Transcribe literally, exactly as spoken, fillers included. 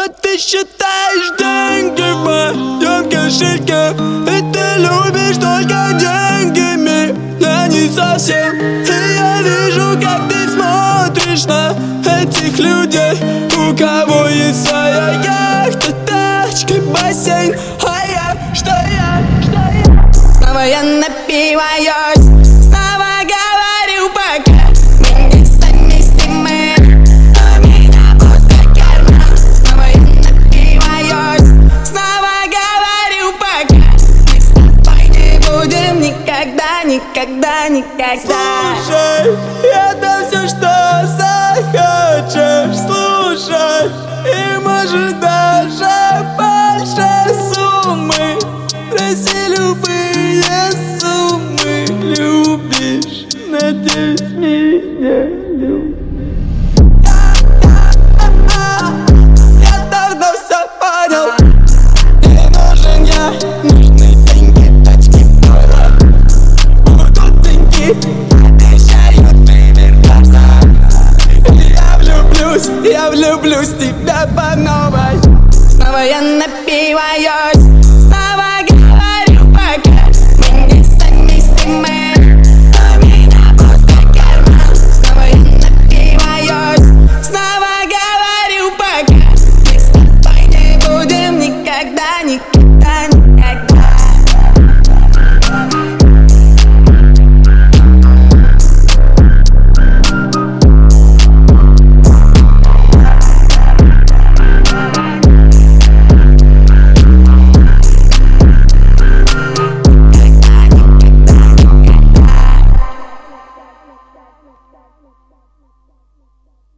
ты считаешь деньги в моем кошельке, и ты любишь только деньгами, я не совсем. И я вижу, как ты смотришь на этих людей, у кого есть своя яхта, тачка, бассейн. А я, что я, что я? Снова я напиваюсь, снова говорю пока мы несовместимы, у меня пустой карман. Снова я напиваюсь, снова говорю пока мы с тобой не будем никогда, никогда, никогда. Слушай, это все, что захочешь слушать, и может даже больше суммы. Проси любые суммы. Любишь, надеюсь, меня любишь. Я давно все понял. Не нужен я, нужны деньги, точки вдвоем. Будут деньги, обещаю, ты вернешься. Я влюблюсь, я влюблюсь в тебя по новой. Снова я напиваюсь,